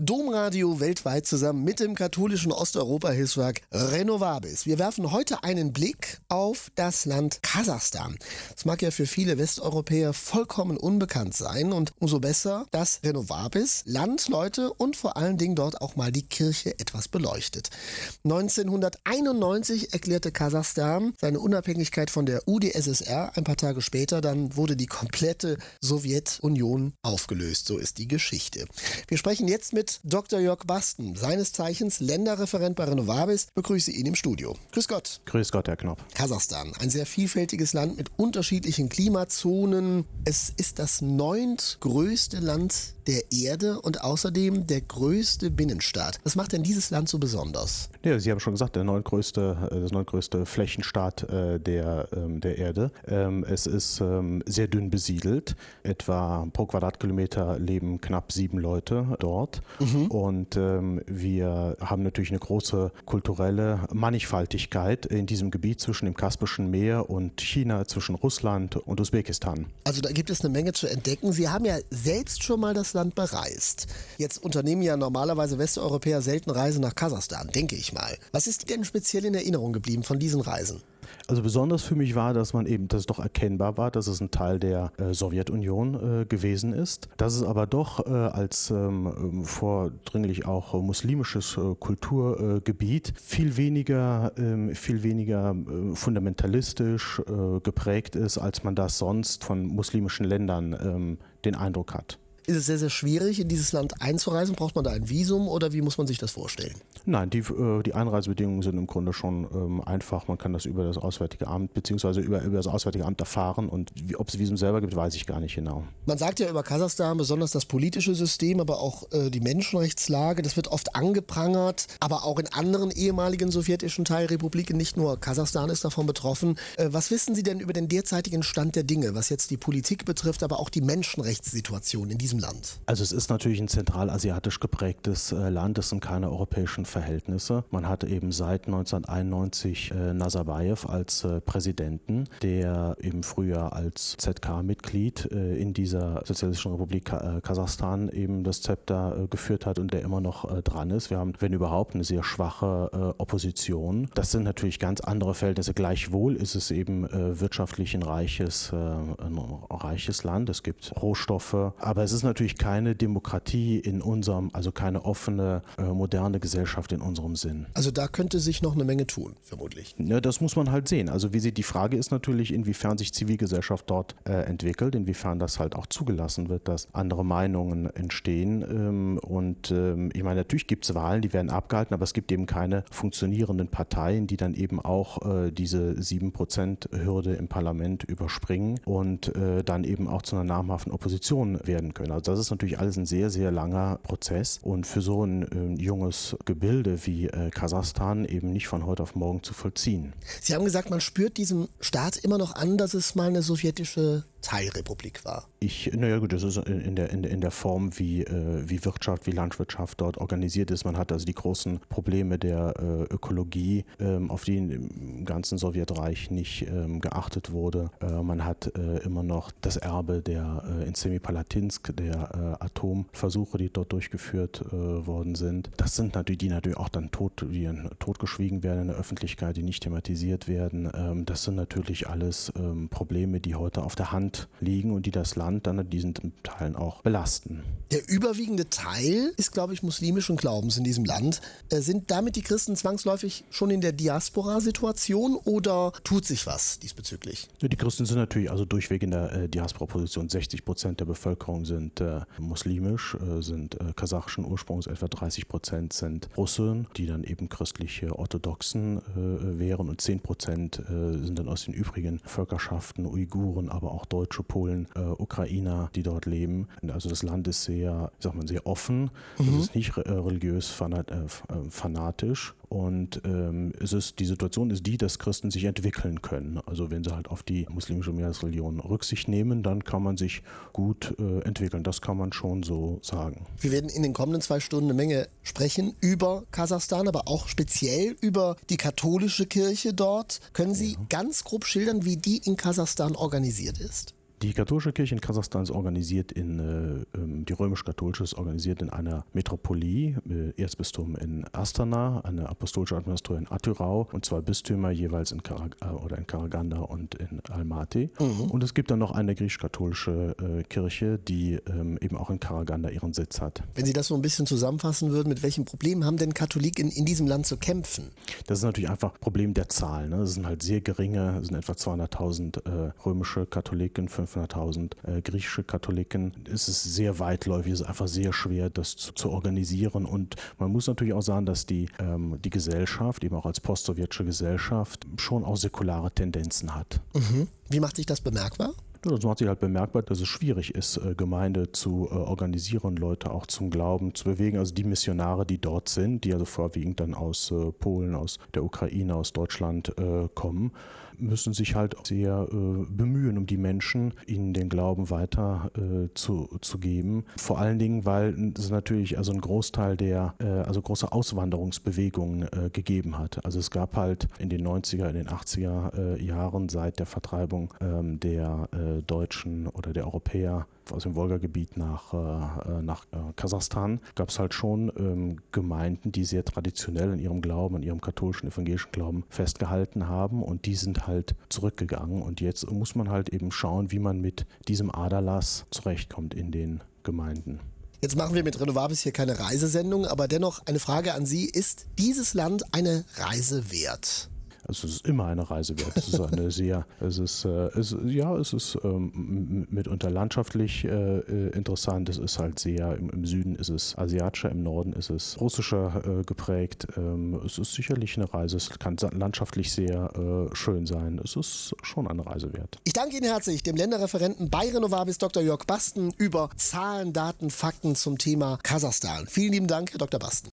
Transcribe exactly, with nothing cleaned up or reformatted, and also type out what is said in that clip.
Domradio weltweit zusammen mit dem katholischen Osteuropa-Hilfswerk Renovabis. Wir werfen heute einen Blick auf das Land Kasachstan. Es mag ja für viele Westeuropäer vollkommen unbekannt sein und umso besser, dass Renovabis Landsleute und vor allen Dingen dort auch mal die Kirche etwas beleuchtet. neunzehnhunderteinundneunzig erklärte Kasachstan seine Unabhängigkeit von der U d S S R. Ein paar Tage später dann wurde die komplette Sowjetunion aufgelöst. So ist die Geschichte. Wir sprechen jetzt mit Doktor Jörg Basten, seines Zeichens Länderreferent bei Renovabis. Begrüße ihn im Studio. Grüß Gott. Grüß Gott, Herr Knopp. Kasachstan, ein sehr vielfältiges Land mit unterschiedlichen Klimazonen. Es ist das neuntgrößte Land der Erde und außerdem der größte Binnenstaat. Was macht denn dieses Land so besonders? Ja, Sie haben schon gesagt, der neuntgrößte, das neuntgrößte Flächenstaat äh, der, ähm, der Erde. Ähm, es ist ähm, sehr dünn besiedelt. Etwa pro Quadratkilometer leben knapp sieben Leute dort. Mhm. Und ähm, wir haben natürlich eine große kulturelle Mannigfaltigkeit in diesem Gebiet zwischen dem Kaspischen Meer und China, zwischen Russland und Usbekistan. Also da gibt es eine Menge zu entdecken. Sie haben ja selbst schon mal das Land bereist. Jetzt unternehmen ja normalerweise Westeuropäer selten Reisen nach Kasachstan, denke ich mal. Was ist denn speziell in Erinnerung geblieben von diesen Reisen? Also besonders für mich war, dass man eben, dass es doch erkennbar war, dass es ein Teil der äh, Sowjetunion äh, gewesen ist, dass es aber doch äh, als ähm, vordringlich auch muslimisches äh, Kulturgebiet äh, viel weniger, äh, viel weniger äh, fundamentalistisch äh, geprägt ist, als man das sonst von muslimischen Ländern äh, den Eindruck hat. Ist es sehr, sehr schwierig, in dieses Land einzureisen? Braucht man da ein Visum oder wie muss man sich das vorstellen? Nein, die, die Einreisebedingungen sind im Grunde schon ähm, einfach. Man kann das über das Auswärtige Amt beziehungsweise über, über das Auswärtige Amt erfahren und wie, ob es Visum selber gibt, weiß ich gar nicht genau. Man sagt ja über Kasachstan besonders das politische System, aber auch äh, die Menschenrechtslage, das wird oft angeprangert, aber auch in anderen ehemaligen sowjetischen Teilrepubliken, nicht nur Kasachstan ist davon betroffen. Äh, was wissen Sie denn über den derzeitigen Stand der Dinge, was jetzt die Politik betrifft, aber auch die Menschenrechtssituation in diesem Land? Also es ist natürlich ein zentralasiatisch geprägtes äh, Land, es sind keine europäischen Verhältnisse. Man hatte eben seit neunzehnhunderteinundneunzig äh, Nazarbayev als äh, Präsidenten, der im Frühjahr als Z K-Mitglied äh, in dieser Sozialistischen Republik Ka- äh, Kasachstan eben das Zepter äh, geführt hat und der immer noch äh, dran ist. Wir haben, wenn überhaupt, eine sehr schwache äh, Opposition. Das sind natürlich ganz andere Verhältnisse. Gleichwohl ist es eben äh, wirtschaftlich ein reiches, äh, ein reiches Land. Es gibt Rohstoffe, aber es ist natürlich keine Demokratie in unserem, also keine offene, äh, moderne Gesellschaft in unserem Sinn. Also da könnte sich noch eine Menge tun, vermutlich. Ja, das muss man halt sehen. Also wie sie, die Frage ist natürlich, inwiefern sich Zivilgesellschaft dort äh, entwickelt, inwiefern das halt auch zugelassen wird, dass andere Meinungen entstehen. Ähm, und ähm, ich meine, natürlich gibt es Wahlen, die werden abgehalten, aber es gibt eben keine funktionierenden Parteien, die dann eben auch äh, diese sieben Prozent Hürde im Parlament überspringen und äh, dann eben auch zu einer namhaften Opposition werden können. Also das ist natürlich alles ein sehr, sehr langer Prozess und für so ein äh, junges Gebilde wie äh, Kasachstan eben nicht von heute auf morgen zu vollziehen. Sie haben gesagt, man spürt diesem Staat immer noch an, dass es mal eine sowjetische Teilrepublik war. Ich, naja gut, das ist in der, in der, in der Form, wie, äh, wie Wirtschaft, wie Landwirtschaft dort organisiert ist. Man hat also die großen Probleme der äh, Ökologie, ähm, auf die im ganzen Sowjetreich nicht ähm, geachtet wurde. Äh, man hat äh, immer noch das Erbe der äh, in Semipalatinsk, der äh, Atomversuche, die dort durchgeführt äh, worden sind. Das sind natürlich, die natürlich auch dann tot, die totgeschwiegen werden in der Öffentlichkeit, die nicht thematisiert werden. Ähm, das sind natürlich alles ähm, Probleme, die heute auf der Hand liegen und die das Land dann in diesen Teilen auch belasten. Der überwiegende Teil ist, glaube ich, muslimischen Glaubens in diesem Land. Äh, sind damit die Christen zwangsläufig schon in der Diaspora-Situation oder tut sich was diesbezüglich? Die Christen sind natürlich also durchweg in der äh, Diaspora-Position. sechzig Prozent der Bevölkerung sind äh, muslimisch, äh, sind äh, kasachischen Ursprungs, etwa dreißig Prozent sind Russen, die dann eben christliche Orthodoxen äh, wären und zehn Prozent äh, sind dann aus den übrigen Völkerschaften, Uiguren, aber auch Deutsche, Polen, äh, Ukrainer, die dort leben. Also das Land ist sehr, ich sag mal, sehr offen. Mhm. Es ist nicht äh, religiös fanat, äh, fanatisch. Und ähm, es ist, die Situation ist die, dass Christen sich entwickeln können. Also wenn sie halt auf die muslimische Mehrheitsreligion Rücksicht nehmen, dann kann man sich gut äh, entwickeln. Das kann man schon so sagen. Wir werden in den kommenden zwei Stunden eine Menge sprechen über Kasachstan, aber auch speziell über die katholische Kirche dort. Können Sie ja. ganz grob schildern, wie die in Kasachstan organisiert ist? Die katholische Kirche in Kasachstan ist organisiert in, äh, die römisch-katholische ist organisiert in einer Metropolie, äh, Erzbistum in Astana, eine apostolische Administratur in Atyrau und zwei Bistümer jeweils in, Karag äh, oder in Karaganda und in Almaty. Mhm. Und es gibt dann noch eine griechisch-katholische äh, Kirche, die ähm, eben auch in Karaganda ihren Sitz hat. Wenn Sie das so ein bisschen zusammenfassen würden, mit welchen Problemen haben denn Katholiken in diesem Land zu kämpfen? Das ist natürlich einfach ein Problem der Zahl. Ne? Es sind halt sehr geringe, es sind etwa zweihunderttausend äh, römische Katholiken, fünfhunderttausend äh, griechische Katholiken. Es ist sehr weitläufig, es ist einfach sehr schwer, das zu, zu organisieren. Und man muss natürlich auch sagen, dass die, ähm, die Gesellschaft, eben auch als postsowjetische Gesellschaft, schon auch säkulare Tendenzen hat. Mhm. Wie macht sich das bemerkbar? Das macht sich halt bemerkbar, dass es schwierig ist, Gemeinde zu organisieren, Leute auch zum Glauben zu bewegen. Also die Missionare, die dort sind, die also vorwiegend dann aus Polen, aus der Ukraine, aus Deutschland kommen, müssen sich halt sehr bemühen, um die Menschen, ihnen den Glauben weiter zu, zu geben. Vor allen Dingen, weil es natürlich also ein Großteil der, also große Auswanderungsbewegungen gegeben hat. Also es gab halt in den neunziger, in den achtziger Jahren seit der Vertreibung der Deutschen oder der Europäer aus dem Wolgagebiet nach, äh, nach äh, Kasachstan, gab es halt schon ähm, Gemeinden, die sehr traditionell in ihrem Glauben, in ihrem katholischen, evangelischen Glauben festgehalten haben und die sind halt zurückgegangen und jetzt muss man halt eben schauen, wie man mit diesem Aderlass zurechtkommt in den Gemeinden. Jetzt machen wir mit Renovabis hier keine Reisesendung, aber dennoch eine Frage an Sie, ist dieses Land eine Reise wert? Also es ist immer eine Reise wert. Es ist eine sehr, es ist, äh, es, ja, es ist ähm, mitunter landschaftlich äh, interessant. Es ist halt sehr, im, im Süden ist es asiatischer, im Norden ist es russischer äh, geprägt. Ähm, es ist sicherlich eine Reise. Es kann landschaftlich sehr äh, schön sein. Es ist schon eine Reise wert. Ich danke Ihnen herzlich, dem Länderreferenten bei Renovabis Doktor Jörg Basten, über Zahlen, Daten, Fakten zum Thema Kasachstan. Vielen lieben Dank, Herr Doktor Basten.